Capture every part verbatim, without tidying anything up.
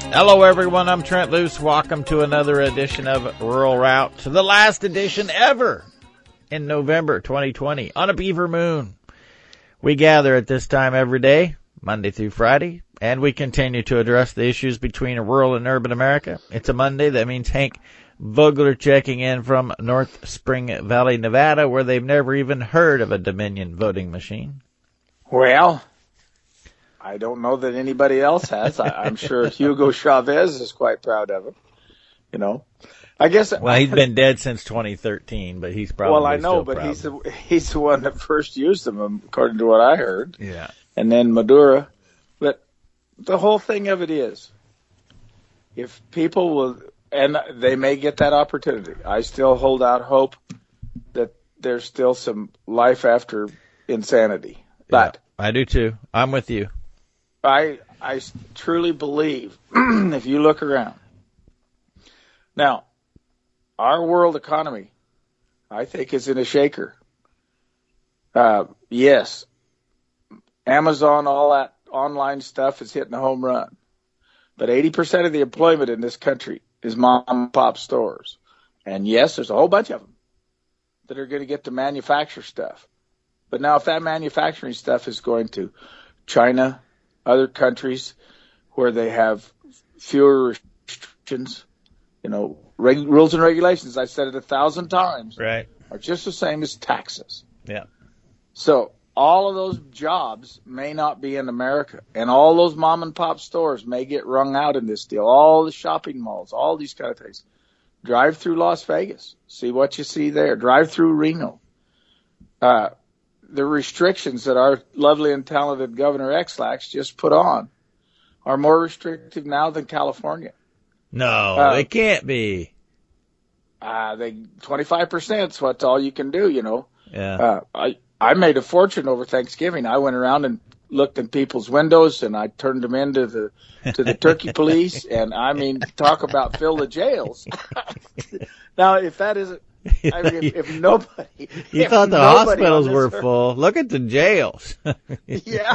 Hello, everyone. I'm Trent Luce. Welcome to another edition of Rural Route, the last edition ever in November twenty twenty on a beaver moon. We gather at this time every day, Monday through Friday, and we continue to address the issues between rural and urban America. It's a Monday. That means Hank Vogler checking in from North Spring Valley, Nevada, where they've never even heard of a Dominion voting machine. Well, I don't know that anybody else has. I, I'm sure Hugo Chavez is quite proud of it. You know, I guess. Well, he's been dead since twenty thirteen, but he's probably well, I know, still but proud. he's the he's the one that first used them, according to what I heard. Yeah, and then Maduro. But the whole thing of it is, if people will, and they may get that opportunity. I still hold out hope that there's still some life after insanity. Yeah, but I do too. I'm with you. I I truly believe if you look around. Now, our world economy, I think, is in a shaker. Uh, yes, Amazon, all that online stuff is hitting a home run. But eighty percent of the employment in this country is mom and pop stores. And yes, there's a whole bunch of them that are going to get to manufacture stuff. But now if that manufacturing stuff is going to China, other countries where they have fewer restrictions, you know, reg- rules and regulations, I've said it a thousand times, Right. are just the same as taxes. Yeah. So all of those jobs may not be in America, and all those mom and pop stores may get wrung out in this deal. All the shopping malls, all these kind of things. Drive through Las Vegas, see what you see there. Drive through Reno. Uh, the restrictions that our lovely and talented Governor X-Lax just put on are more restrictive now than California. No, Uh, they can't be. Uh, they twenty-five percent is what all you can do, you know. Yeah. Uh, I, I made a fortune over Thanksgiving. I went around and looked in people's windows, and I turned them into the to the turkey police. And I mean, talk about fill the jails. Now, if that isn't, I mean, if, if nobody, You if thought the nobody hospitals on were this earth- full. Look at the jails. Yeah,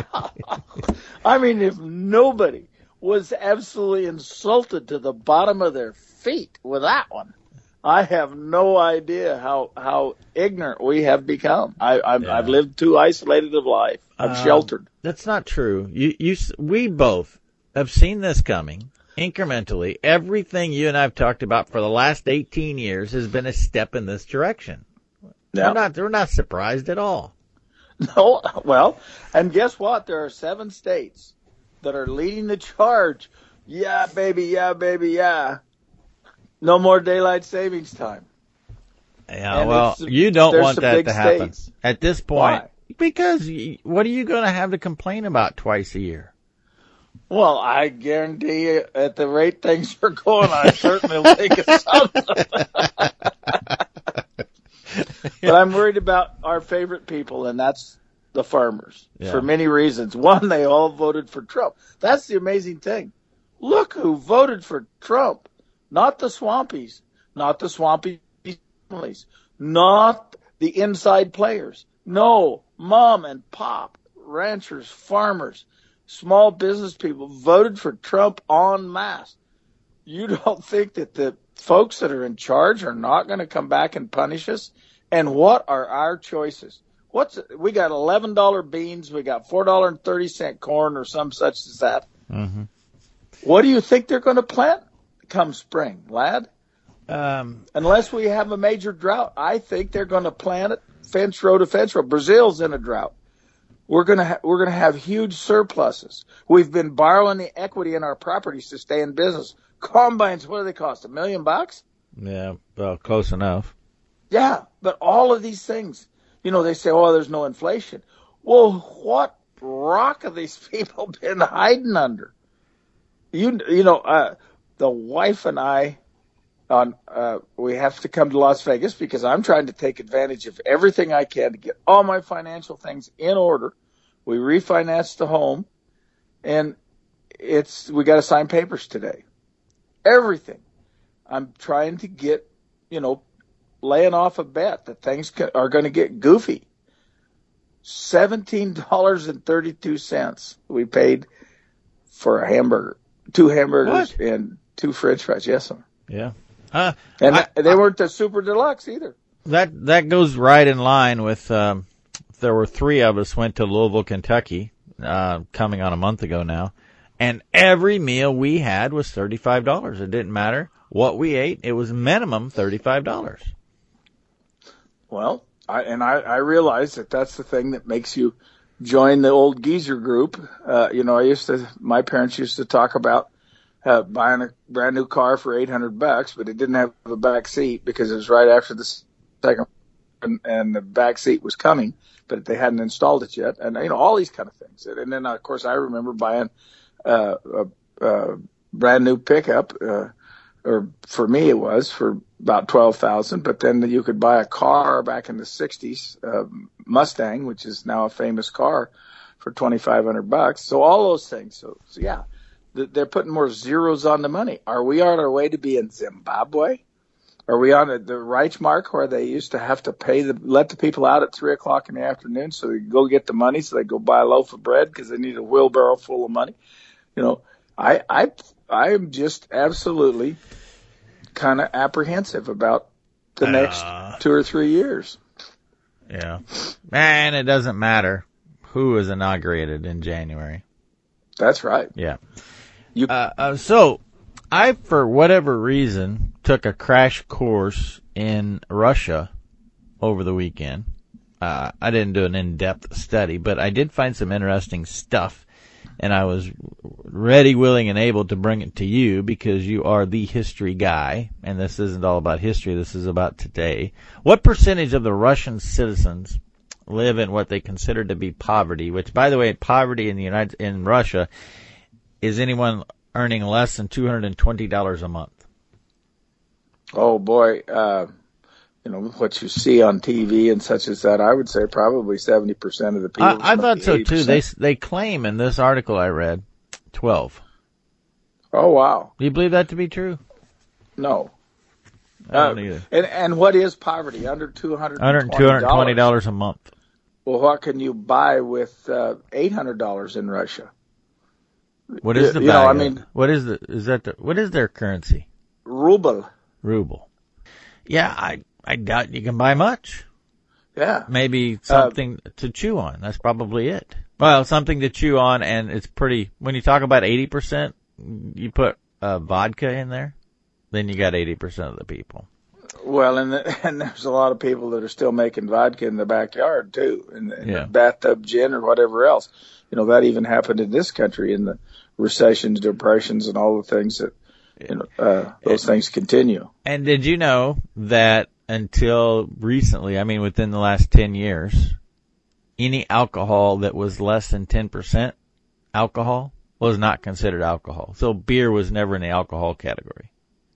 I mean, if nobody was absolutely insulted to the bottom of their feet with that one, I have no idea how how ignorant we have become. I, I've, Yeah. I've lived too isolated of life. I'm Um, sheltered. That's not true. You, you, s- we both have seen this coming incrementally. Everything you and I have talked about for the last eighteen years has been a step in this direction. Yeah. We're not, we're not surprised at all. No, well, and guess what? There are seven states that are leading the charge. Yeah, baby, yeah, baby, yeah. No more daylight savings time. Yeah, And well, it's- you don't there's want some that big to happen states. at this point. Why? Because y- what are you going to have to complain about twice a year? Well, I guarantee you, at the rate things are going, I certainly will think of something. But I'm worried about our favorite people, and that's the farmers, Yeah. for many reasons. One, they all voted for Trump. That's the amazing thing. Look who voted for Trump. Not the swampies, not the swampy families, not the inside players. No, mom and pop, ranchers, farmers, small business people voted for Trump en masse. You don't think that the folks that are in charge are not going to come back and punish us? And what are our choices? What's we got eleven dollar beans, we got four dollars and thirty cents corn or some such as that. Mm-hmm. What do you think they're going to plant come spring, lad? Um, Unless we have a major drought, I think they're going to plant it fence row to fence row. Brazil's in a drought. We're going to ha- we're going to have huge surpluses. We've been borrowing the equity in our properties to stay in business. Combines, what do they cost? A million bucks? yeah, well, close enough. Yeah, but all of these things, you know, they say, oh, there's no inflation. Well, what rock have these people been hiding under? You you know, uh, the wife and I, on uh, we have to come to Las Vegas because I'm trying to take advantage of everything I can to get all my financial things in order. We refinanced the home, and it's we got to sign papers today. Everything. I'm trying to get, you know, laying off a bet that things are going to get goofy. seventeen dollars and thirty-two cents we paid for a hamburger. two hamburgers What? and two French fries. Yes, sir. Yeah. Uh, And I- they weren't the super deluxe either. That that goes right in line with. Um, there were three of us went to Louisville, Kentucky, uh, coming on a month ago now, and every meal we had was thirty-five dollars. It didn't matter what we ate; it was minimum thirty-five dollars. Well, I, and I, I realize that that's the thing that makes you join the old geezer group. Uh, you know, I used to, my parents used to talk about uh, buying a brand new car for eight hundred bucks, but it didn't have a back seat because it was right after the second, and, and the back seat was coming, but they hadn't installed it yet. And, you know, all these kind of things. And then, of course, I remember buying uh, a, a brand new pickup, uh, or for me it was for about twelve thousand, but then you could buy a car back in the sixties, uh, Mustang, which is now a famous car, for twenty-five hundred bucks. So all those things. So, so yeah, they're putting more zeros on the money. Are we on our way to be in Zimbabwe? Are we on the Reichsmark where they used to have to pay the, let the people out at three o'clock in the afternoon so they could go get the money so they go buy a loaf of bread because they need a wheelbarrow full of money? You know, I, I, I'm just absolutely kind of apprehensive about the next Uh, two or three years. Yeah, and it doesn't matter who is inaugurated in January. That's right. Yeah. You, Uh, uh, so, I, for whatever reason, took a crash course in Russia over the weekend. Uh, I didn't do an in-depth study, but I did find some interesting stuff, and I was ready, willing, and able to bring it to you because you are the history guy, and this isn't all about history, this is about today. What percentage of the Russian citizens live in what they consider to be poverty, which, by the way, poverty in the United in Russia is anyone earning less than two hundred twenty dollars a month. oh boy, uh, you know, what you see on T V and such as that, I would say probably seventy percent of the people. I, I thought so maybe too. eighty They percent. they claim in this article I read twelve. Oh wow. Do you believe that to be true? No. I don't Uh, either. And, and what is poverty? Under two hundred Under two hundred twenty dollars a month. Well, what can you buy with uh, eight hundred dollars in Russia? What is You- the you know, value? I mean- what is the is that the, what is their currency? Ruble. Ruble. Yeah, I I doubt you can buy much. Yeah. Maybe something to chew on. That's probably it. Well, something to chew on, and it's pretty. When you talk about eighty percent, you put uh, vodka in there, then you got eighty percent of the people. Well, and the, and there's a lot of people that are still making vodka in the backyard too, in, the, in Yeah. the bathtub gin or whatever else. You know, that even happened in this country in the recessions, depressions, and all the things that, you know, uh, those things continue. And did you know that until recently, I mean within the last ten years, any alcohol that was less than ten percent alcohol was not considered alcohol. So beer was never in the alcohol category.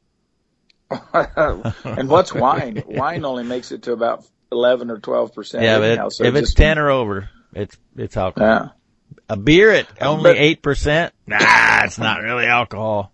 And what's wine? Wine only makes it to about eleven or twelve percent. Yeah, anyhow, but so if it it's just- ten or over, it's it's alcohol. Yeah. A beer at only But- eight percent, nah, it's not really alcohol.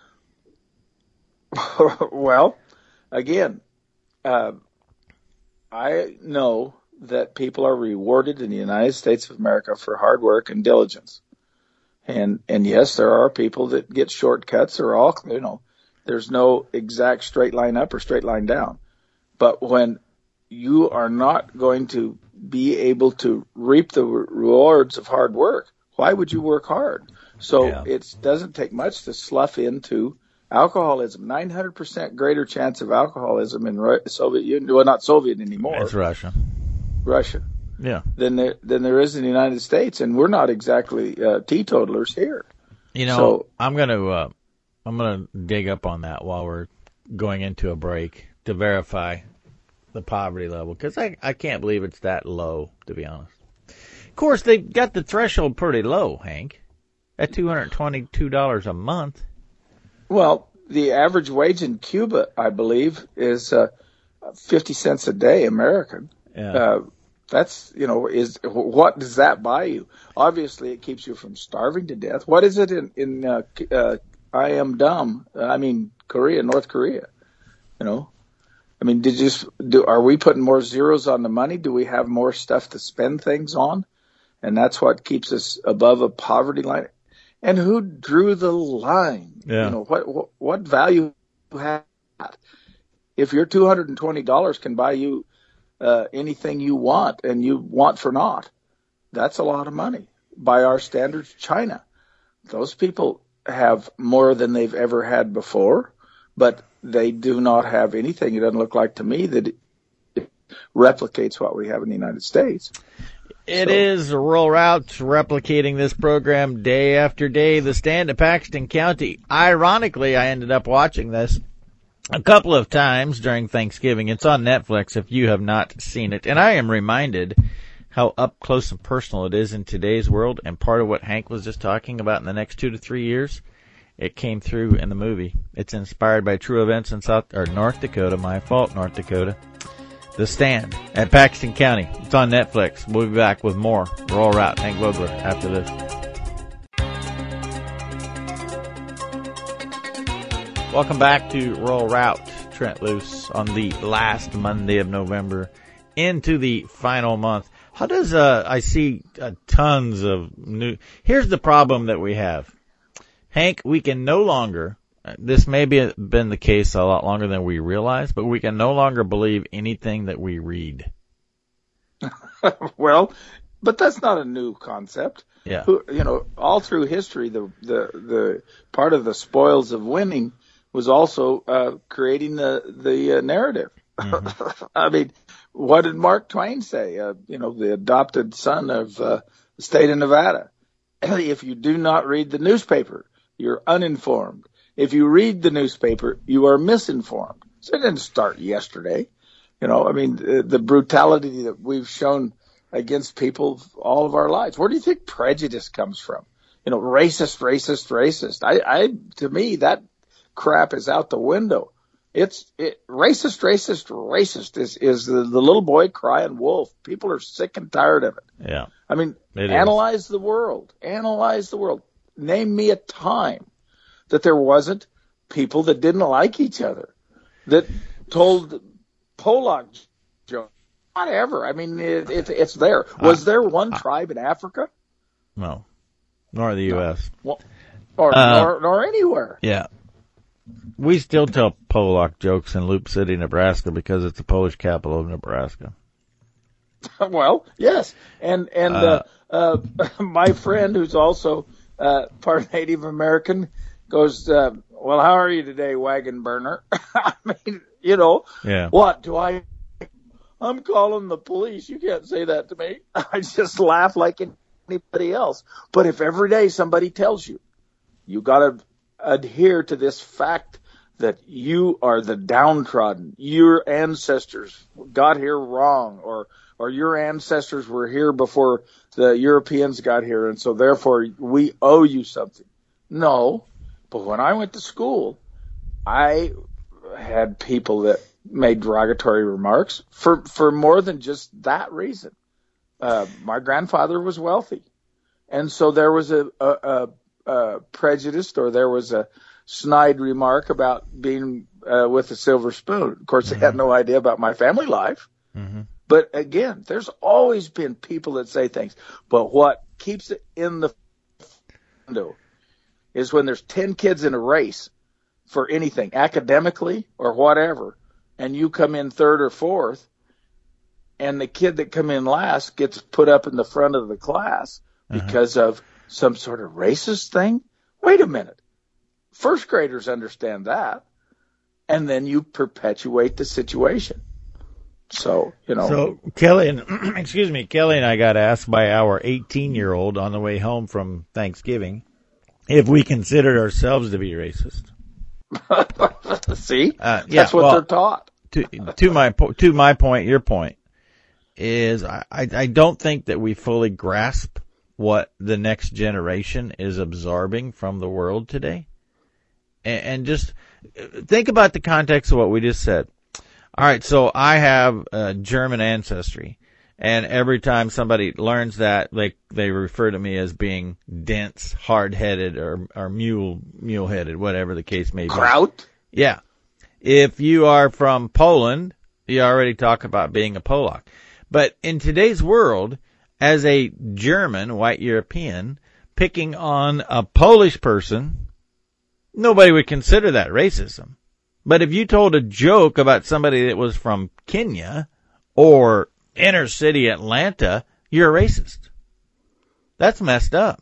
Well, again, uh, I know that people are rewarded in the United States of America for hard work and diligence. And, and yes, there are people that get shortcuts or all, you know, there's no exact straight line up or straight line down. But when you are not going to be able to reap the rewards of hard work, why would you work hard? So Yeah. it doesn't take much to slough into alcoholism. nine hundred percent greater chance of alcoholism in Ru- Soviet Union, well, not Soviet anymore, It's Russia. Russia, Yeah. than there, than there is in the United States. And we're not exactly uh, teetotalers here. You know, So- I'm gonna uh, I'm gonna dig up on that while we're going into a break to verify the poverty level because I I can't believe it's that low, to be honest. Of course, they got the threshold pretty low, Hank, at two hundred twenty-two dollars a month. Well, the average wage in Cuba, I believe, is uh, fifty cents a day American. Yeah. Uh, that's, you know, is what does that buy you? Obviously, it keeps you from starving to death. What is it in, in uh, uh, I am dumb. I mean, Korea, North Korea, you know? I mean, did you, do, are we putting more zeros on the money? Do we have more stuff to spend things on? And that's what keeps us above a poverty line. And who drew the line? Yeah. You know, what, what, what value have that? If your two hundred twenty dollars can buy you uh, anything you want and you want for naught, that's a lot of money. By our standards, China, those people have more than they've ever had before, but they do not have anything. It doesn't look like to me that it replicates what we have in the United States. It so. is Rural Routes replicating this program day after day. The Stand of Paxton County. Ironically, I ended up watching this a couple of times during Thanksgiving. It's on Netflix if you have not seen it. And I am reminded how up close and personal it is in today's world. And part of what Hank was just talking about in the next two to three years, it came through in the movie. It's inspired by true events in South or North Dakota. My fault, North Dakota. The Stand at Paxton County. It's on Netflix. We'll be back with more Rural Route. Hank Vogler after this. Welcome back to Rural Route. Trent Loos on the last Monday of November into the final month. How does, uh, I see uh, tons of new, here's the problem that we have. Hank, we can no longer, this may be been the case a lot longer than we realize, but we can no longer believe anything that we read. Well, but that's not a new concept. Yeah. Who, you know, all through history, the, the, the part of the spoils of winning was also, uh, creating the, the uh, narrative. Mm-hmm. I mean, what did Mark Twain say? Uh, you know, the adopted son of, uh, the state of Nevada. If you do not read the newspaper, you're uninformed. If you read the newspaper, you are misinformed. So it didn't start yesterday. You know, I mean, the, the brutality that we've shown against people all of our lives. Where do you think prejudice comes from? You know, racist, racist, racist. I, I, to me, that crap is out the window. It's it, racist, racist, racist is, is the, the little boy crying wolf. People are sick and tired of it. Yeah. I mean, it analyze is. the world. Analyze the world. Name me a time that there wasn't people that didn't like each other, that told Pollock jokes, whatever. I mean, it, it, it's there. Was there one tribe in Africa? No. Nor the U S No. Well, or, uh, nor, nor anywhere. Yeah. We still tell Pollock jokes in Loop City, Nebraska, because it's the Polish capital of Nebraska. Well, yes. And, and, uh, uh, uh my friend who's also, uh, part Native American goes, uh, well, how are you today, wagon burner? I mean, you know, yeah. What do I, I'm calling the police. You can't say that to me. I just laugh like anybody else. But if every day somebody tells you, you got to adhere to this fact that you are the downtrodden, your ancestors got here wrong, or, or your ancestors were here before the Europeans got here, and so therefore we owe you something. No, but when I went to school, I had people that made derogatory remarks for, for more than just that reason. Uh, my grandfather was wealthy, and so there was a, a, a, a prejudice, or there was a snide remark about being uh, with a silver spoon. Of course, mm-hmm. They had no idea about my family life. Mm-hmm. But again, there's always been people that say things. But what keeps it in the window is when there's ten kids in a race for anything, academically or whatever, and you come in third or fourth, and the kid that come in last gets put up in the front of the class uh-huh. because of some sort of racist thing. Wait a minute. First graders understand that, and then you perpetuate the situation. So, you know. So, Kelly, and, excuse me, Kelly and I got asked by our eighteen-year-old on the way home from Thanksgiving if we considered ourselves to be racist. See? Uh, yeah, That's what well, they're taught. to, to my to my point, your point, is I, I don't think that we fully grasp what the next generation is absorbing from the world today. And, and just think about the context of what we just said. All right, so I have uh, German ancestry, and every time somebody learns that, they they refer to me as being dense, hard-headed, or or mule mule-headed, whatever the case may be. Kraut? Yeah. If you are from Poland, you already talk about being a Polak. But in today's world, as a German, white European, picking on a Polish person, nobody would consider that racism. But if you told a joke about somebody that was from Kenya or inner city Atlanta, you're a racist. That's messed up.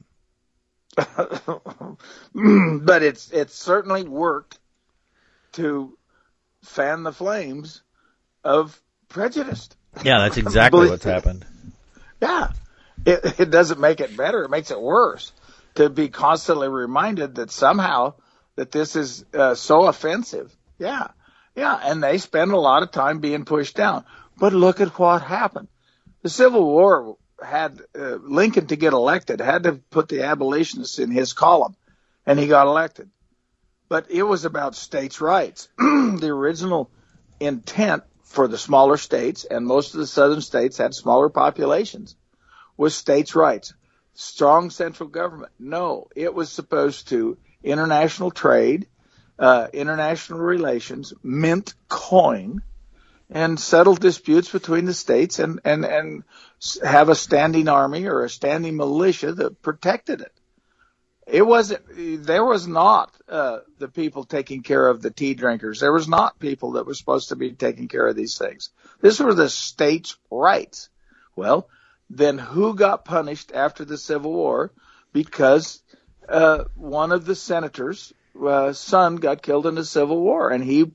But it's it's certainly worked to fan the flames of prejudice. Yeah, that's exactly what's happened. Yeah. It, it doesn't make it better. It makes it worse to be constantly reminded that somehow that this is uh, so offensive. Yeah. Yeah. And they spend a lot of time being pushed down. But look at what happened. The Civil War had uh, Lincoln, to get elected, had to put the abolitionists in his column, and he got elected. But it was about states' rights. The original intent for the smaller states, and most of the southern states had smaller populations, was states' rights. Strong central government. No, it was supposed to international trade, uh, international relations, mint coin, and settle disputes between the states and, and, and have a standing army or a standing militia that protected it. It wasn't, there was not uh, the people taking care of the tea drinkers. There was not people that were supposed to be taking care of these things. This were the states' rights. Well, then who got punished after the Civil War? Because uh, one of the senators' uh, son got killed in the Civil War, and he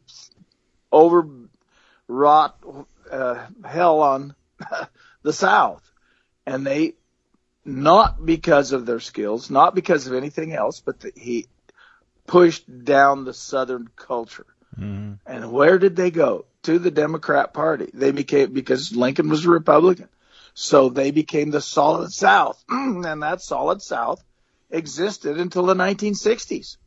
overwrought uh, hell on the South. And they, not because of their skills, not because of anything else, but that he pushed down the Southern culture. Mm-hmm. And where did they go? To the Democrat Party. They became, because Lincoln was a Republican. So they became the Solid South. And that Solid South existed until the nineteen sixties.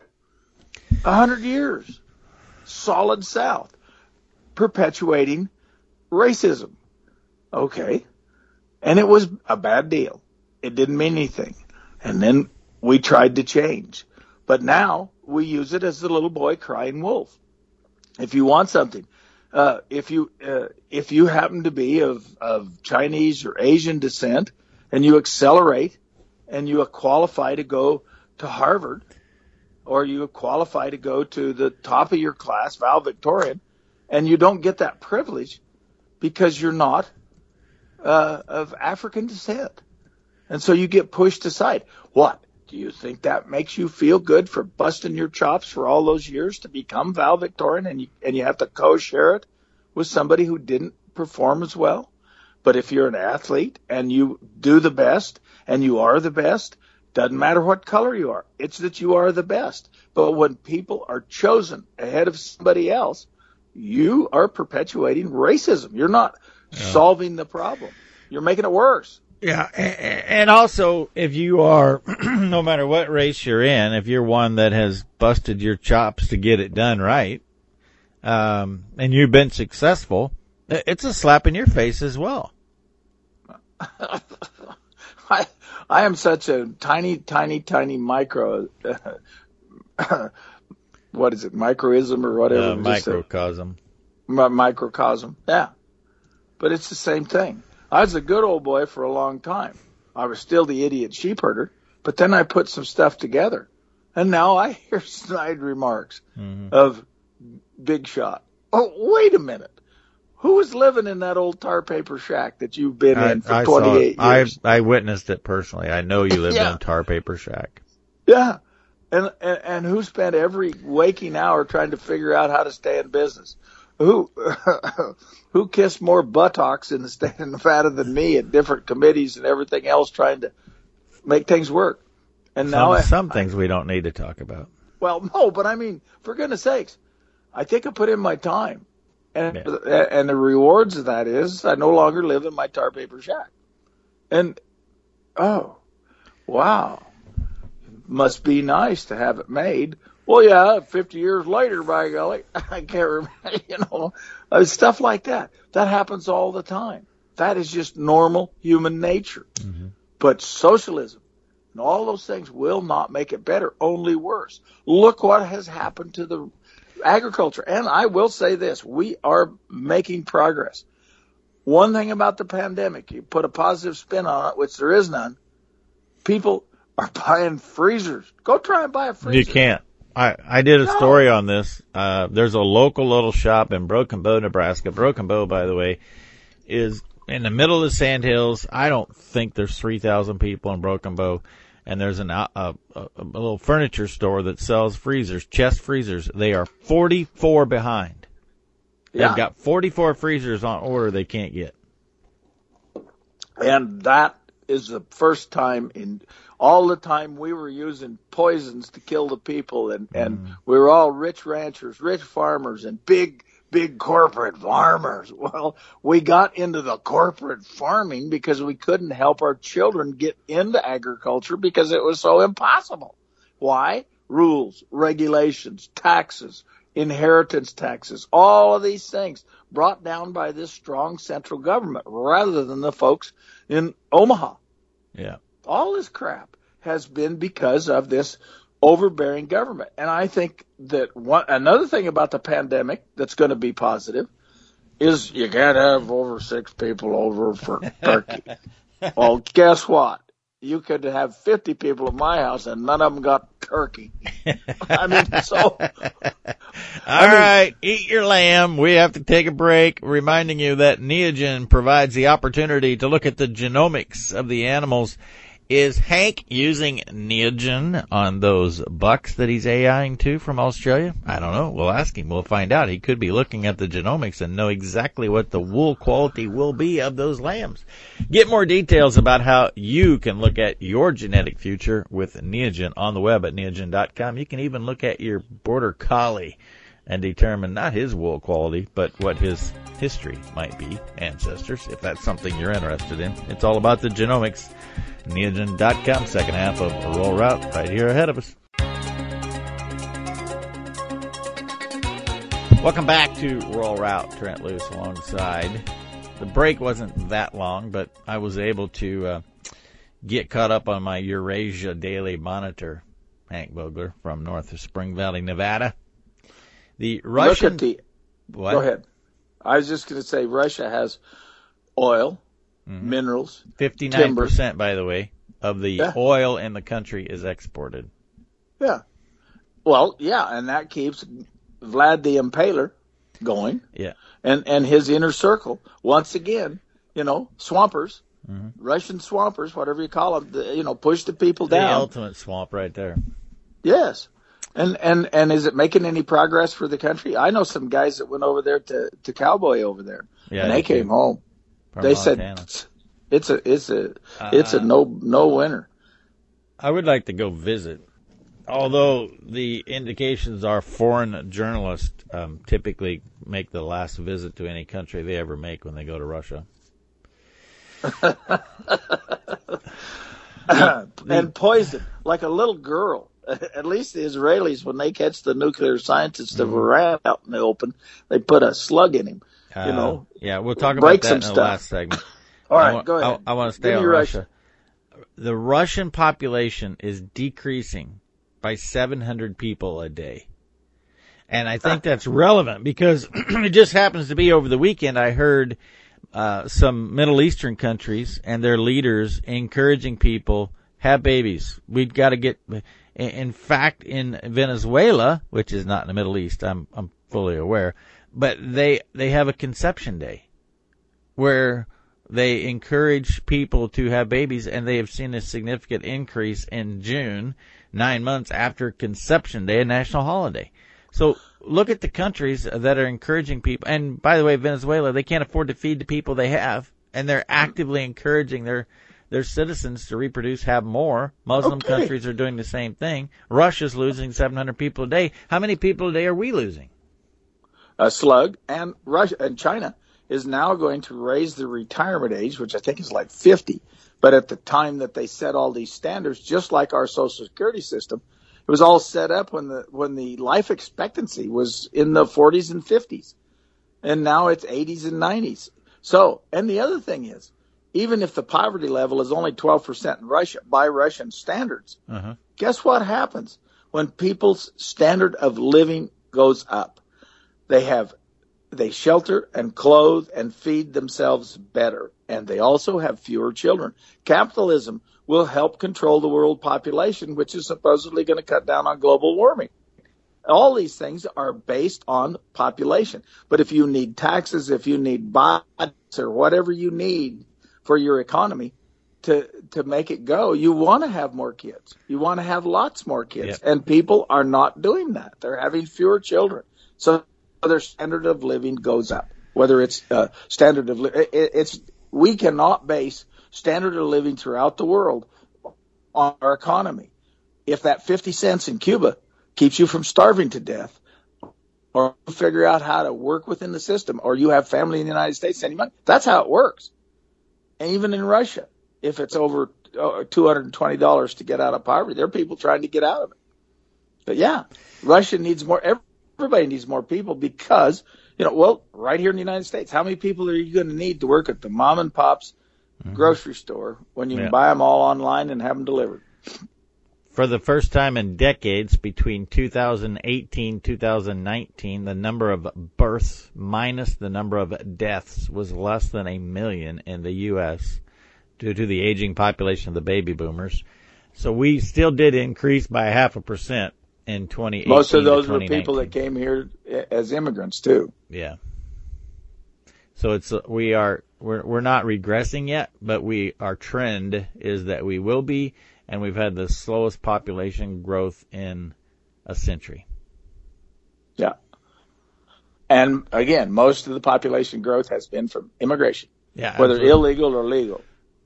A hundred years. Solid South. Perpetuating racism. Okay. And it was a bad deal. It didn't mean anything. And then we tried to change. But now we use it as the little boy crying wolf. If you want something, uh, if you, uh, if you happen to be of, of Chinese or Asian descent and you accelerate and you qualify to go to Harvard, or you qualify to go to the top of your class, valedictorian, and you don't get that privilege because you're not uh, of African descent. And so you get pushed aside. What? Do you think that makes you feel good for busting your chops for all those years to become valedictorian, and you, and you have to co-share it with somebody who didn't perform as well? But if you're an athlete and you do the best and you are the best, doesn't matter what color you are. It's that you are the best. But when people are chosen ahead of somebody else, you are perpetuating racism. You're not yeah. solving the problem. You're making it worse. Yeah, and also, if you are, no matter what race you're in, if you're one that has busted your chops to get it done right, um, and you've been successful, it's a slap in your face as well. I I am such a tiny, tiny, tiny micro, uh, what is it, microism or whatever? Uh, microcosm. A, microcosm, yeah. But it's the same thing. I was a good old boy for a long time. I was still the idiot sheep herder, but then I put some stuff together. And now I hear snide remarks mm-hmm. of Big Shot. Oh, wait a minute. Who was living in that old tar paper shack that you've been I, in for I twenty-eight years? I, I witnessed it personally. I know you lived yeah. in a tar paper shack. Yeah. And, and and who spent every waking hour trying to figure out how to stay in business? Who who kissed more buttocks in the state of Nevada than me at different committees and everything else trying to make things work? And some, now I, some things I, we don't need to talk about. Well, no, but I mean, for goodness sakes, I think I put in my time. And yeah. and the rewards of that is I no longer live in my tar paper shack. And, oh, wow. Must be nice to have it made. Well, yeah, fifty years later, by golly, I can't remember, you know, uh, stuff like that. That happens all the time. That is just normal human nature. Mm-hmm. But socialism and all those things will not make it better, only worse. Look what has happened to the agriculture. And I will say this, we are making progress. One thing about the pandemic, you put a positive spin on it, which there is none, people are buying freezers. Go try and buy a freezer. You can't. I, I did a No. story on this. Uh, there's a local little shop in Broken Bow, Nebraska. Broken Bow, by the way, is in the middle of the Sandhills. I don't think there's three thousand people in Broken Bow. And there's an, a, a, a little furniture store that sells freezers, chest freezers. They are forty-four behind. Yeah. They've got forty-four freezers on order they can't get. And that is the first time in all the time we were using poisons to kill the people, and, and Mm. we were all rich ranchers, rich farmers, and big, big corporate farmers. Well, we got into the corporate farming because we couldn't help our children get into agriculture because it was so impossible. Why? Rules, regulations, taxes, inheritance taxes, all of these things brought down by this strong central government rather than the folks in Omaha. Yeah. All this crap has been because of this overbearing government. And I think that one, another thing about the pandemic that's going to be positive is you can't have over six people over for turkey. Well, guess what? You could have fifty people at my house and none of them got turkey. I mean, so. All I mean, right, eat your lamb. We have to take a break, reminding you that Neogen provides the opportunity to look at the genomics of the animals. Is Hank using Neogen on those bucks that he's AIing to from Australia? I don't know. We'll ask him. We'll find out. He could be looking at the genomics and know exactly what the wool quality will be of those lambs. Get more details about how you can look at your genetic future with Neogen on the web at neogen dot com. You can even look at your border collie and determine not his wool quality, but what his history might be, ancestors, if that's something you're interested in. It's all about the genomics. Neogen dot com, second half of Rural Route, right here ahead of us. Welcome back to Rural Route. Trent Loos alongside. The break wasn't that long, but I was able to uh, get caught up on my Eurasia Daily Monitor. Hank Vogler from north of Spring Valley, Nevada. The Russian... Look at the... What? Go ahead. I was just going to say Russia has oil, mm-hmm. minerals, fifty-nine percent, timber. By the way, of the yeah. oil in the country is exported. Yeah. Well, yeah, and that keeps Vlad the Impaler going. Yeah. And and his inner circle, once again, you know, swampers, mm-hmm. Russian swampers, whatever you call them, the, you know, push the people down. The ultimate swamp right there. Yes. And, and, and is it making any progress for the country? I know some guys that went over there to, to cowboy over there, yeah, and they came home. They Montana. said it's a it's a it's a no no winner. I would like to go visit, although the indications are foreign journalists um, typically make the last visit to any country they ever make when they go to Russia. And poison like a little girl. At least the Israelis, when they catch the nuclear scientist of Iran out in the open, they put a slug in him. You know, uh, yeah, we'll talk about that in the last segment. All right, I wa- go ahead. I, I want to stay Give on me Russia. Russia. The Russian population is decreasing by seven hundred people a day. And I think that's relevant because it just happens to be over the weekend I heard uh, some Middle Eastern countries and their leaders encouraging people, have babies. We've got to get... In fact, in Venezuela, which is not in the Middle East, I'm I'm fully aware, but they they have a conception day where they encourage people to have babies, and they have seen a significant increase in June, nine months after Conception Day, a national holiday. So look at the countries that are encouraging people. And by the way, Venezuela, they can't afford to feed the people they have, and they're actively encouraging their their citizens to reproduce, have more. Muslim okay. countries are doing the same thing. Russia's losing seven hundred people a day. How many people a day are we losing? A slug. And Russia and China is now going to raise the retirement age, which I think is like fifty. But at the time that they set all these standards, just like our Social Security system, it was all set up when the when the life expectancy was in the forties and fifties. And now it's eighties and nineties. So, and the other thing is, even if the poverty level is only twelve percent in Russia by Russian standards, uh-huh. guess what happens when people's standard of living goes up? They have, they shelter and clothe and feed themselves better, and they also have fewer children. Capitalism will help control the world population, which is supposedly going to cut down on global warming. All these things are based on population. But if you need taxes, if you need bots or whatever you need for your economy to to make it go, you want to have more kids. You want to have lots more kids. Yep. And people are not doing that. They're having fewer children. So their standard of living goes up. Whether it's uh, standard of living, it, it's we cannot base standard of living throughout the world on our economy. If that fifty cents in Cuba keeps you from starving to death, or figure out how to work within the system, or you have family in the United States sending money, that's how it works. And even in Russia, if it's over two hundred twenty dollars to get out of poverty, there are people trying to get out of it. But yeah, Russia needs more, everybody needs more people because, you know, well, right here in the United States, how many people are you going to need to work at the mom and pop's mm-hmm. grocery store when you yeah. can buy them all online and have them delivered? For the first time in decades, between two thousand eighteen and two thousand nineteen, the number of births minus the number of deaths was less than a million in the U S due to the aging population of the baby boomers. So we still did increase by half a percent in twenty eighteen. Most of those were people that came here as immigrants too. Yeah. So it's we are we're we're not regressing yet, but we our trend is that we will be. And we've had the slowest population growth in a century. Yeah. And again, most of the population growth has been from immigration, yeah, whether absolutely. illegal or legal.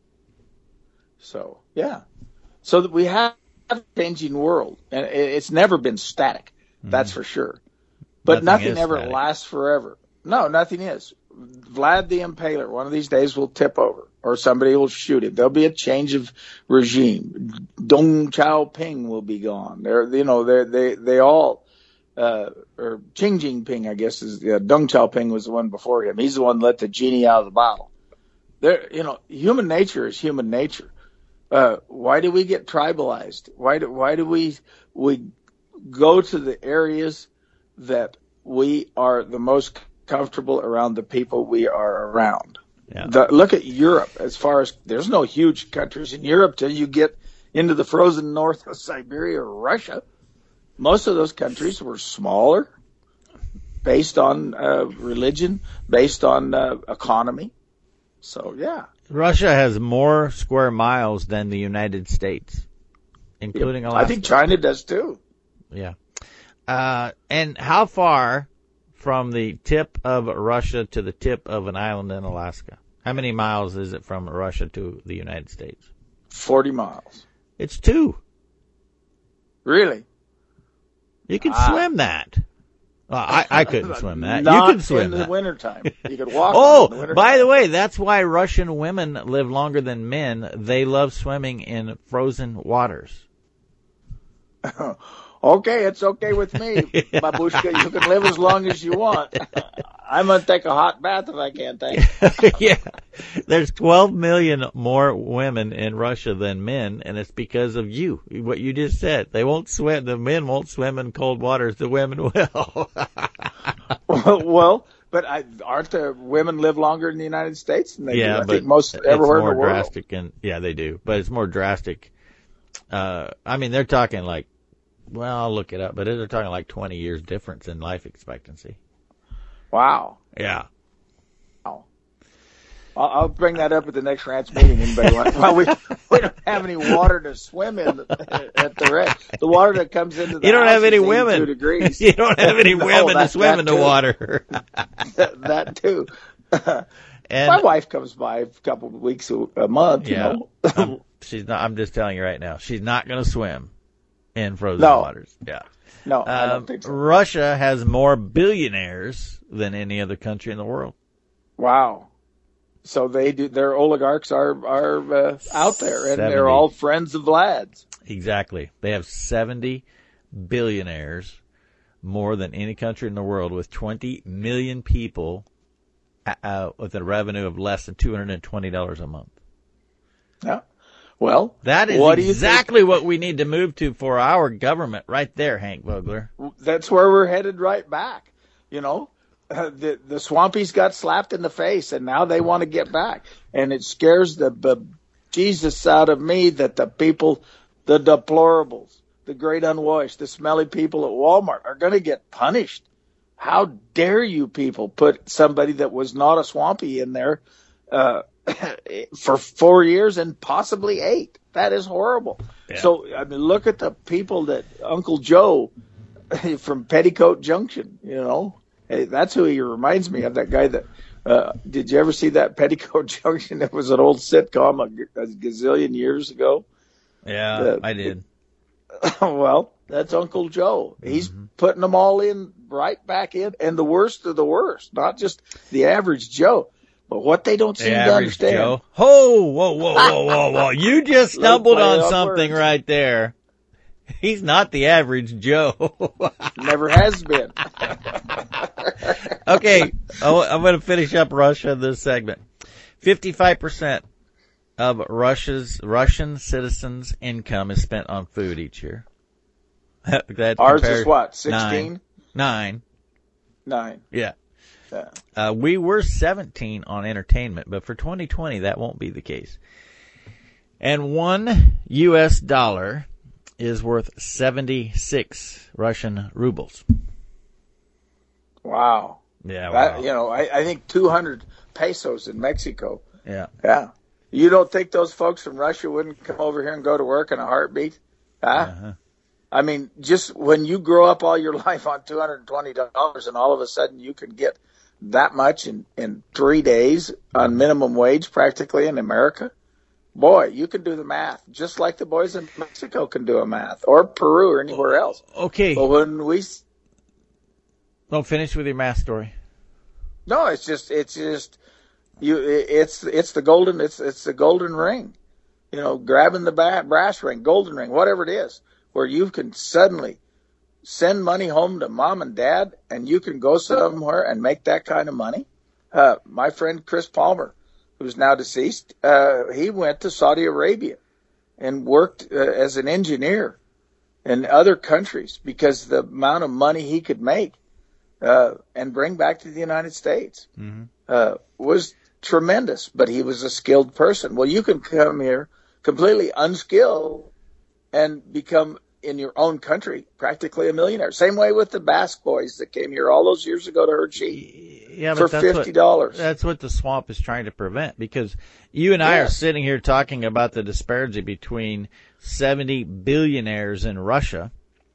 So, yeah. So that we have a changing world, and it's never been static. Mm-hmm. That's for sure. But nothing, nothing ever static. lasts forever. No, nothing is. Vlad the Impaler, one of these days will tip over, or somebody will shoot him. There'll be a change of regime. Deng Xiaoping will be gone. They're, you know, they they they all, uh, or Xi Jinping, I guess is uh, Deng Xiaoping was the one before him. He's the one that let the genie out of the bottle. There, you know, human nature is human nature. Uh, why do we get tribalized? Why do why do we we go to the areas that we are the most comfortable around the people we are around? Yeah. The, look at Europe. As far as there's no huge countries in Europe till you get into the frozen north of Siberia or Russia. Most of those countries were smaller, based on uh, religion, based on uh, economy. So yeah, Russia has more square miles than the United States, including yeah, Alaska. I think China does too. Yeah. Uh, and how far from the tip of Russia to the tip of an island in Alaska? How many miles is it from Russia to the United States? Forty miles. It's two. Really? You can ah. swim that. Well, I, I couldn't swim that. Not you can swim in the that. wintertime. You could walk. Oh, in the wintertime. By the way, that's why Russian women live longer than men. They love swimming in frozen waters. Okay, it's okay with me, Babushka. You can live as long as you want. I'm going to take a hot bath if I can, thanks. Yeah. There's twelve million more women in Russia than men, and it's because of you, what you just said. They won't swim, the men won't swim in cold waters, the women will. well, well, but I, aren't the women live longer in the United States than they yeah, do? I but think most everywhere in the world. Drastic and, yeah, they do. But it's more drastic. Uh, I mean, they're talking like, well, I'll look it up, but they're talking like twenty years difference in life expectancy. Wow. Yeah. Wow. I'll, I'll bring that up at the next ranch meeting. Anybody want? Well, we we don't have any water to swim in at the ranch. The water that comes into the you don't house have any is women. Degrees. You don't have any no, women that, to swim in the too. water. that, that too. And my wife comes by a couple of weeks a, a month. Yeah. You know? I'm, she's not. I'm just telling you right now. She's not going to swim in frozen no. waters. Yeah. No, um, I don't think so. Russia has more billionaires than any other country in the world. Wow. So they do. Their oligarchs are are uh, out there, and seventy. They're all friends of Vlad's. Exactly. They have seventy billionaires, more than any country in the world, with twenty million people, uh, with a revenue of less than two hundred and twenty dollars a month. Yeah. Well, that is what exactly what we need to move to for our government, right there, Hank Vogler. That's where we're headed, right back. You know, uh, the the Swampies got slapped in the face, and now they want to get back, and it scares the b- Jesus out of me that the people, the deplorables, the great unwashed, the smelly people at Walmart are going to get punished. How dare you people put somebody that was not a swampy in there uh, for four years and possibly eight? That is horrible. Yeah. So, I mean, look at the people that Uncle Joe from Petticoat Junction, you know. Hey, that's who he reminds me of, that guy that, uh, did you ever see that Petticoat Junction? It was an old sitcom a, a gazillion years ago. Yeah, uh, I did. Well, that's Uncle Joe. He's mm-hmm. putting them all in, right back in, and the worst of the worst, not just the average Joe. But what they don't seem to understand. Joe. Oh, whoa, whoa, whoa, whoa, whoa. You just stumbled on something words. Right there. He's not the average Joe. Never has been. Okay, I'm going to finish up Russia in this segment. fifty-five percent of Russia's Russian citizens' income is spent on food each year. That Ours is what, sixteen? Nine. Nine. Nine. Yeah. Yeah. Uh, we were seventeen on entertainment, but for twenty twenty, that won't be the case. And one U S dollar is worth seventy-six Russian rubles. Wow. Yeah, that, wow. You know, I, I think two hundred pesos in Mexico. Yeah. Yeah. You don't think those folks from Russia wouldn't come over here and go to work in a heartbeat? Huh? Uh-huh. I mean, just when you grow up all your life on two hundred twenty dollars and all of a sudden you can get that much in, in three days on minimum wage practically in America, boy, you can do the math, just like the boys in Mexico can do a math, or Peru or anywhere else. Okay. But when we... Don't finish with your math story. No, it's just, it's just, you, it's, it's the golden, it's, it's the golden ring, you know, grabbing the brass ring, golden ring, whatever it is, where you can suddenly send money home to mom and dad, and you can go somewhere and make that kind of money. Uh, my friend Chris Palmer, who's now deceased, uh, he went to Saudi Arabia and worked uh, as an engineer in other countries because the amount of money he could make uh, and bring back to the United States mm-hmm. uh, was tremendous. But he was a skilled person. Well, you can come here completely unskilled and become, in your own country, practically a millionaire. Same way with the Basque boys that came here all those years ago to herd sheep yeah, for fifty dollars. What, that's what the swamp is trying to prevent, because you and I yes. are sitting here talking about the disparity between seventy billionaires in Russia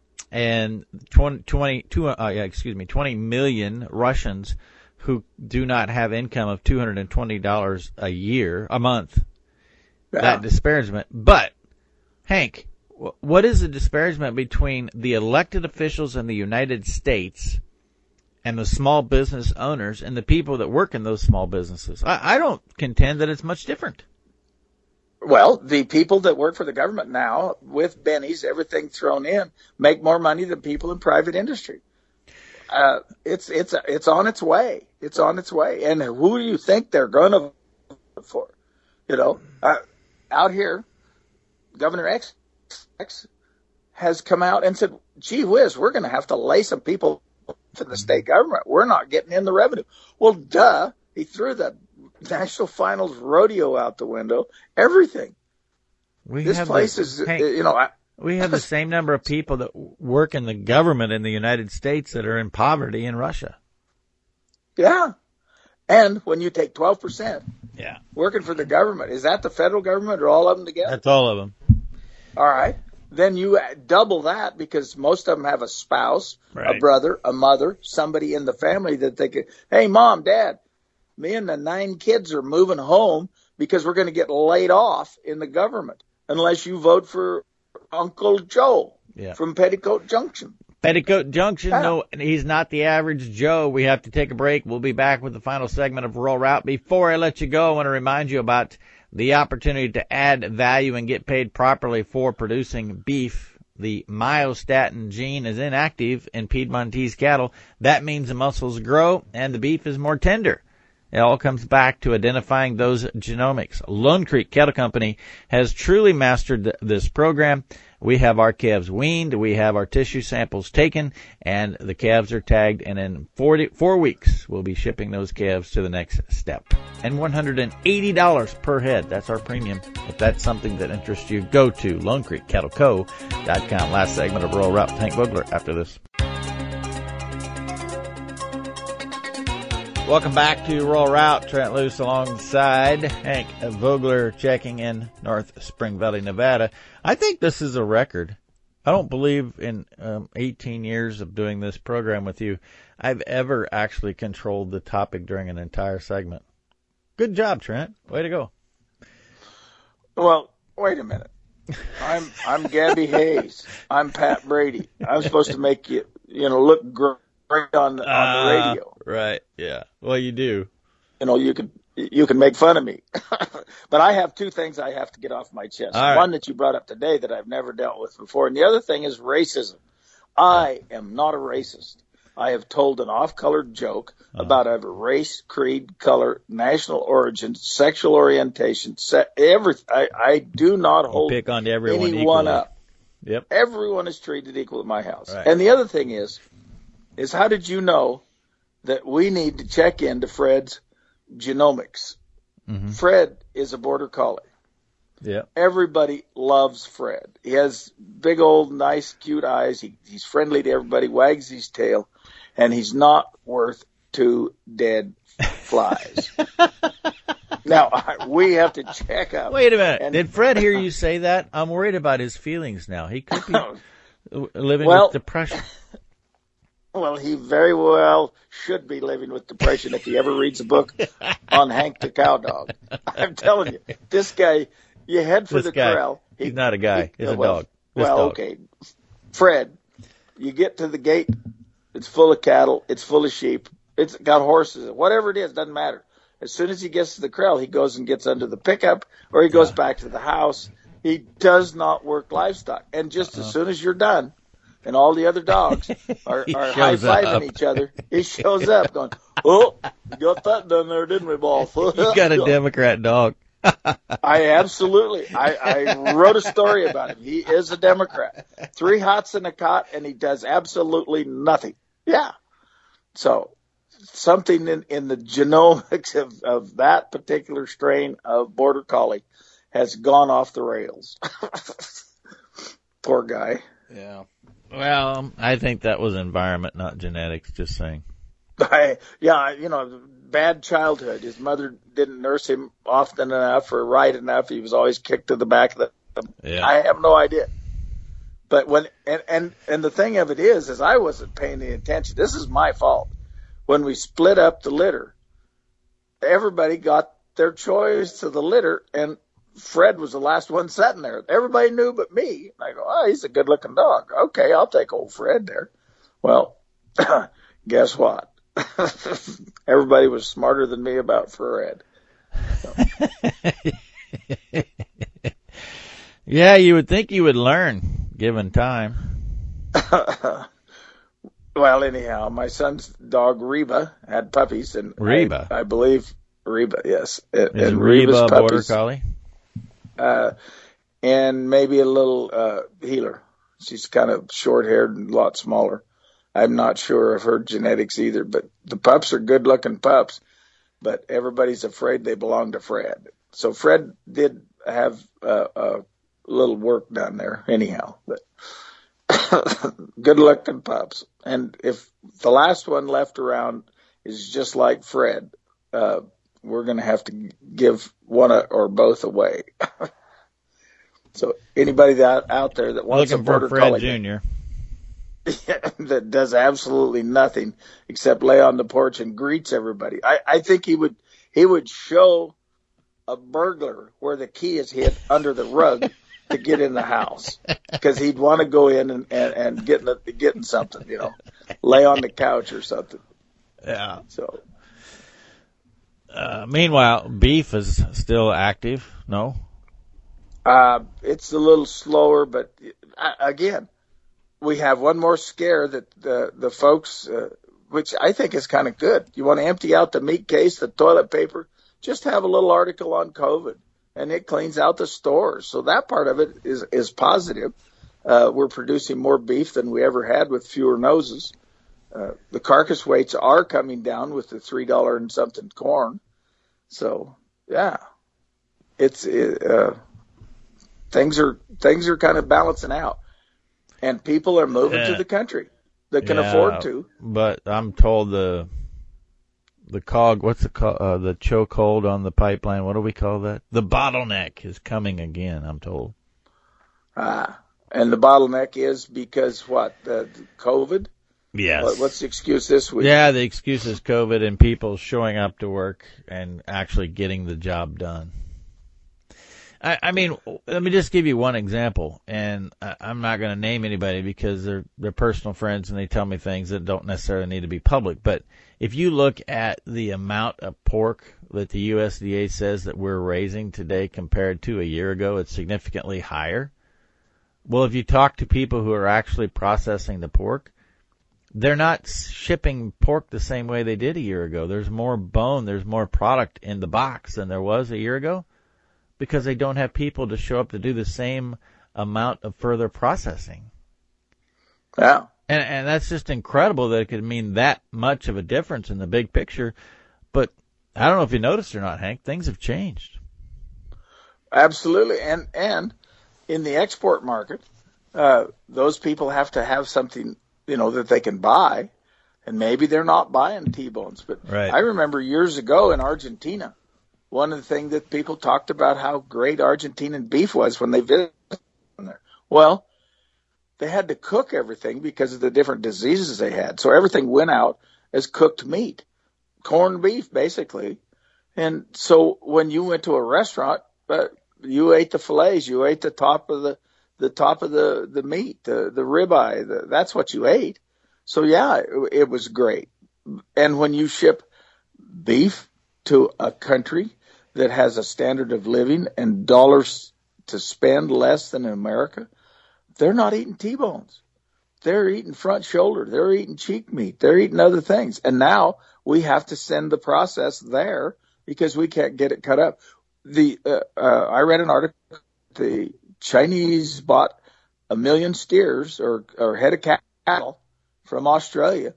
and twenty, twenty, two, uh, yeah, excuse me, twenty million Russians who do not have income of two hundred twenty dollars a year, a month. Yeah. That disparagement. But, Hank, what is the disparagement between the elected officials in the United States and the small business owners and the people that work in those small businesses? I, I don't contend that it's much different. Well, the people that work for the government now, with bennies, everything thrown in, make more money than people in private industry. Uh, it's it's it's on its way. It's on its way. And who do you think they're going to vote for? You know, uh, out here, Governor X. X has come out and said, gee whiz, we're going to have to lay some people to the state government. We're not getting in the revenue. Well, duh. He threw the national finals rodeo out the window. Everything. We this have place the, is, Hank, you know. I, we have the same number of people that work in the government in the United States that are in poverty in Russia. Yeah. And when you take twelve percent yeah. working for the government, is that the federal government or all of them together? That's all of them. All right. Then you double that because most of them have a spouse, right. a brother, a mother, somebody in the family that they could, hey, mom, dad, me and the nine kids are moving home because we're going to get laid off in the government unless you vote for Uncle Joe yeah. from Petticoat Junction. Petticoat Junction, yeah. no, he's not the average Joe. We have to take a break. We'll be back with the final segment of Rural Route. Before I let you go, I want to remind you about the opportunity to add value and get paid properly for producing beef. The myostatin gene is inactive in Piedmontese cattle. That means the muscles grow and the beef is more tender. It all comes back to identifying those genomics. Lone Creek Cattle Company has truly mastered th- this program. We have our calves weaned, we have our tissue samples taken, and the calves are tagged, and in forty, four weeks we'll be shipping those calves to the next step. And one hundred eighty dollars per head. That's our premium. If that's something that interests you, go to Lone Creek Cattle Co dot com. Last segment of Rural Route. Hank Vogler after this. Welcome back to Rural Route. Trent Loos alongside Hank Vogler, checking in North Spring Valley, Nevada. I think this is a record. I don't believe in um, eighteen years of doing this program with you, I've ever actually controlled the topic during an entire segment. Good job, Trent. Way to go. Well, wait a minute. I'm I'm Gabby Hayes. I'm Pat Brady. I'm supposed to make you, you know, look great on, on uh, the radio. Right, yeah. Well, you do. You know, you could you can make fun of me. But I have two things I have to get off my chest. Right. One that you brought up today that I've never dealt with before, and the other thing is racism. I am not a racist. I have told an off-colored joke uh-huh. about every race, creed, color, national origin, sexual orientation, se- every. I, I do not hold you pick on everyone anyone equally. up. Yep. Everyone is treated equal at my house. Right. And the other thing is, is how did you know that we need to check into Fred's genomics? Mm-hmm. Fred is a border collie. Yeah. Everybody loves Fred. He has big old nice cute eyes. He, he's friendly to everybody, wags his tail, and he's not worth two dead flies. Now, I, we have to check up. Wait a minute. And, Did Fred hear you say that? I'm worried about his feelings now. He could be living well, with depression. Well, he very well should be living with depression if he ever reads a book on Hank the Cowdog. I'm telling you, this guy, you head for this the guy, corral. He, he's not a guy. He, he's a well, dog. This well, dog. okay. Fred, you get to the gate, it's full of cattle, it's full of sheep, it's got horses, whatever it is, doesn't matter. As soon as he gets to the corral, he goes and gets under the pickup, or he goes yeah. back to the house. He does not work livestock. And just uh-huh. as soon as you're done, and all the other dogs are, are high-fiving each other, he shows up going, oh, we got that done there, didn't we, boss? You got a Democrat dog. I absolutely. I, I wrote a story about him. He is a Democrat. Three hots in a cot, and he does absolutely nothing. Yeah. So something in, in the genomics of, of that particular strain of Border Collie has gone off the rails. Poor guy. Yeah. Well, I think that was environment, not genetics, just saying. I, yeah, you know, bad childhood. His mother didn't nurse him often enough or right enough. He was always kicked to the back of the, yeah. I have no idea. But when, and, and, and the thing of it is, is I wasn't paying any attention. This is my fault. When we split up the litter, everybody got their choice of the litter, and Fred was the last one sitting there. Everybody knew but me. I go, oh, he's a good-looking dog. Okay, I'll take old Fred there. Well, guess what? Everybody was smarter than me about Fred. So. Yeah, you would think you would learn, given time. Well, anyhow, my son's dog Reba had puppies, and Reba, I, I believe Reba, yes, and, is and Reba Reba's a puppies, border collie? Uh, and maybe a little uh, healer. She's kind of short-haired and a lot smaller. I'm not sure of her genetics either, but the pups are good-looking pups. But everybody's afraid they belong to Fred. So Fred did have uh, a little work done there, anyhow. But good-looking pups. And if the last one left around is just like Fred, uh, we're going to have to give one or both away. So anybody that out there that wants Looking a border for Fred collie Junior that does absolutely nothing except lay on the porch and greets everybody. I, I think he would he would show a burglar where the key is hid under the rug to get in the house, because he'd want to go in and, and, and get in the, getting something, you know, lay on the couch or something. Yeah. So. Uh, meanwhile, beef is still active. No. Uh, it's a little slower, but uh, again, we have one more scare that the the folks, uh, which I think is kind of good. You want to empty out the meat case, the toilet paper, just have a little article on COVID, and it cleans out the stores. So that part of it is is positive. Uh, we're producing more beef than we ever had with fewer noses. Uh, the carcass weights are coming down with the three dollar and something corn. So yeah, it's uh, things are things are kind of balancing out, and people are moving yeah. to the country that can yeah, afford to. But I'm told the the cog, what's the co- uh, the chokehold on the pipeline? What do we call that? The bottleneck is coming again. I'm told. Ah, and the bottleneck is because what? The, the COVID. Yes. What, what's the excuse this week? Yeah, the excuse is COVID and people showing up to work and actually getting the job done. I, I mean, let me just give you one example, and I, I'm not going to name anybody because they're they're personal friends and they tell me things that don't necessarily need to be public. But if you look at the amount of pork that the U S D A says that we're raising today compared to a year ago, it's significantly higher. Well, if you talk to people who are actually processing the pork, they're not shipping pork the same way they did a year ago. There's more bone, there's more product in the box than there was a year ago because they don't have people to show up to do the same amount of further processing. Yeah. And, and that's just incredible that it could mean that much of a difference in the big picture. But I don't know if you noticed or not, Hank, things have changed. Absolutely. And, and in the export market, uh, those people have to have something, you know, that they can buy, and maybe they're not buying T-bones. But right. I remember years ago in Argentina, one of the things that people talked about how great Argentinian beef was when they visited there. Well, they had to cook everything because of the different diseases they had. So everything went out as cooked meat, corned beef, basically. And so when you went to a restaurant, uh, you ate the fillets, you ate the top of the the top of the, the meat, the, the ribeye, the, that's what you ate. So yeah, it, it was great. And when you ship beef to a country that has a standard of living and dollars to spend less than in America, they're not eating T-bones. They're eating front shoulder. They're eating cheek meat. They're eating other things. And now we have to send the process there because we can't get it cut up. The, uh, uh, I read an article, the Chinese bought a million steers or, or head of cattle from Australia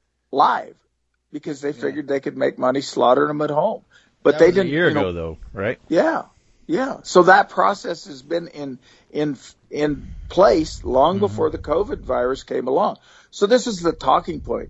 live because they figured yeah. they could make money slaughtering them at home. But that they was didn't. A year you know, ago, though, right? Yeah, yeah. So that process has been in in in place long mm-hmm. before the COVID virus came along. So this is the talking point.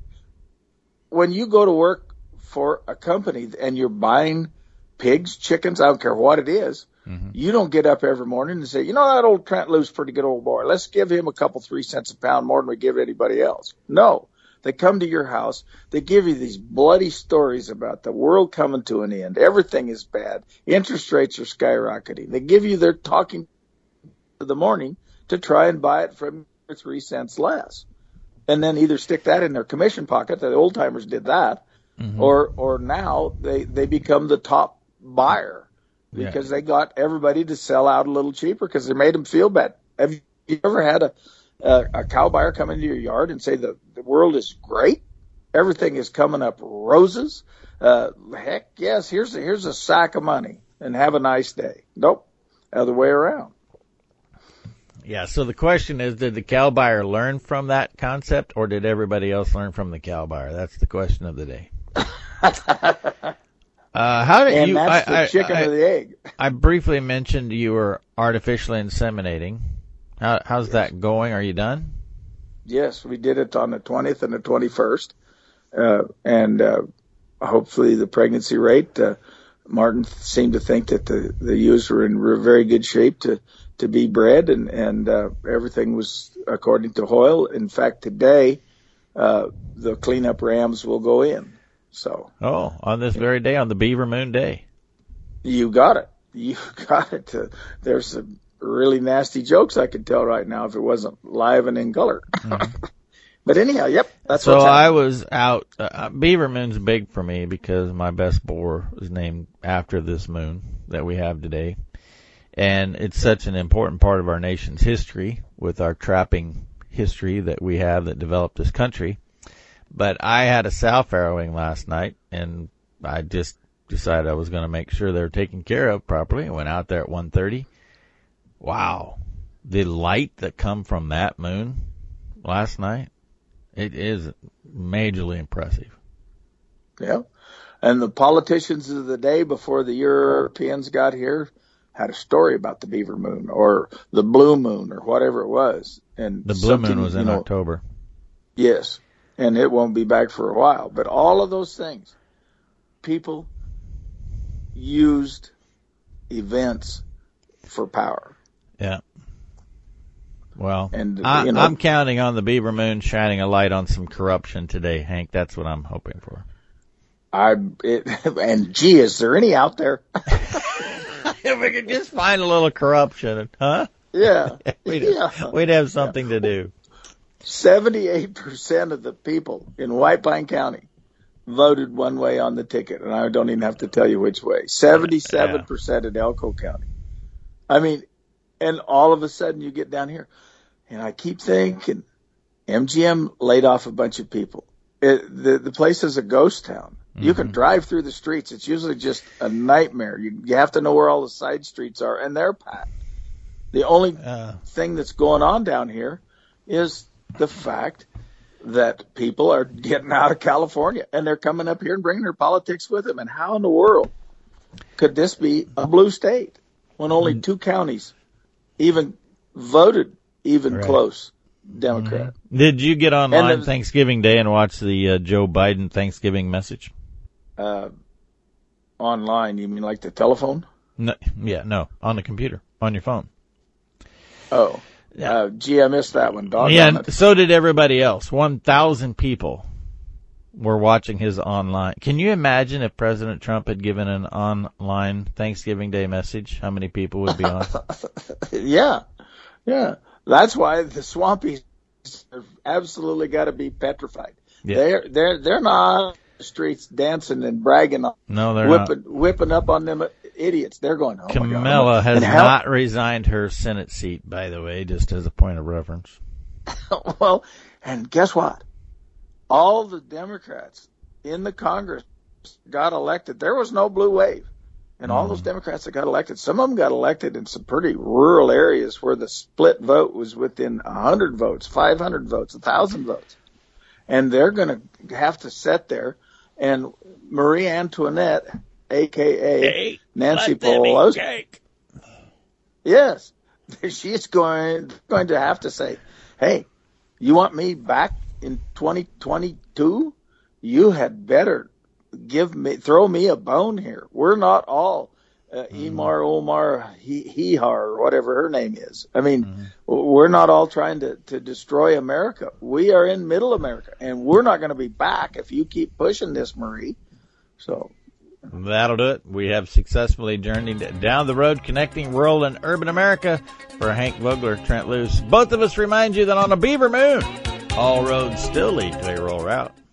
When you go to work for a company and you're buying pigs, chickens, I don't care what it is, mm-hmm. you don't get up every morning and say, you know, that old Trent Lou's pretty good old boy. Let's give him a couple, three cents a pound more than we give anybody else. No. They come to your house. They give you these bloody stories about the world coming to an end. Everything is bad. Interest rates are skyrocketing. They give you their talking of the morning to try and buy it from three cents less. And then either stick that in their commission pocket, the old timers did that, mm-hmm. or or now they, they become the top buyer because yeah. they got everybody to sell out a little cheaper because they made them feel bad. Have you ever had a Uh, a cow buyer come into your yard and say the, the world is great, everything is coming up roses? Uh, heck yes, here's a, here's a sack of money and have a nice day. Nope, other way around. Yeah, so the question is, did the cow buyer learn from that concept, or did everybody else learn from the cow buyer? That's the question of the day. uh, how did and you? that's I, the I, chicken I, or the egg. I briefly mentioned you were artificially inseminating. How, how's yes. that going? Are you done? Yes, we did it on the twentieth and the twenty-first. Uh, and uh, hopefully the pregnancy rate, uh, Martin seemed to think that the, the ewes were in very good shape to, to be bred, and, and uh, everything was according to Hoyle. In fact, today, uh, the cleanup rams will go in. So. Oh, on this very day, on the Beaver Moon Day. You got it. You got it. Uh, there's a really nasty jokes I could tell right now if it wasn't live and in color. Mm-hmm. But anyhow, yep, that's so what's I was out. Uh, Beaver Moon's big for me because my best boar was named after this moon that we have today, and it's such an important part of our nation's history with our trapping history that we have that developed this country. But I had a sow farrowing last night, and I just decided I was going to make sure they were taken care of properly. I went out there at one thirty. Wow. the light that come from that moon last night, it is majorly impressive. Yeah. And the politicians of the day before the Europeans got here had a story about the beaver moon or the blue moon or whatever it was. And the blue moon was in you know, October. Yes. And it won't be back for a while. But all of those things, people used events for power. Yeah. Well, and, I, you know, I'm counting on the beaver moon shining a light on some corruption today, Hank. That's what I'm hoping for. I it, and gee, is there any out there? If we could just find a little corruption, huh? Yeah, we'd, yeah. we'd have something to do. Seventy-eight percent of the people in White Pine County voted one way on the ticket, and I don't even have to tell you which way. Seventy-seven percent in Elko County. I mean, and all of a sudden you get down here, and I keep thinking, M G M laid off a bunch of people. It, the the place is a ghost town. You can drive through the streets. It's usually just a nightmare. You, you have to know where all the side streets are, and they're packed. The only uh, thing that's going on down here is the fact that people are getting out of California, and they're coming up here and bringing their politics with them. And how in the world could this be a blue state when only mm-hmm. two counties even voted even right. close Democrat? Mm-hmm. Did you get online Thanksgiving Day and watch the uh, Joe Biden Thanksgiving message? Uh, online, you mean like the telephone? No, yeah, no, on the computer, on your phone. Oh, yeah. uh, gee, I missed that one. Dog yeah, on it. So did everybody else. One thousand people were watching his online. Can you imagine if President Trump had given an online Thanksgiving Day message? How many people would be on? yeah, yeah. That's why the Swampies have absolutely got to be petrified. Yeah. They're they're they're not streets dancing and bragging on, no, they're whipping, not. whipping up on them idiots. They're going, oh Kamala my God. has not resigned her Senate seat, by the way, just as a point of reference. Well, and guess what? All the Democrats in the Congress got elected. There was no blue wave. And mm. all those Democrats that got elected, some of them got elected in some pretty rural areas where the split vote was within one hundred votes, five hundred votes, one thousand votes. And they're going to have to sit there. And Marie Antoinette, a k a. Hey, Nancy Pelosi, yes, she's going going to have to say, hey, you want me back in twenty twenty-two? You had better give me, throw me a bone here. We're not all uh, Emar Omar Hihar or whatever her name is. I mean, mm-hmm. we're not all trying to, to destroy America. We are in middle America, and we're not going to be back if you keep pushing this, Marie. So that'll do it. We have successfully journeyed down the road connecting rural and urban America. For Hank Vogler, Trent Loos, both of us remind you that on a beaver moon, all roads still lead to a rural route.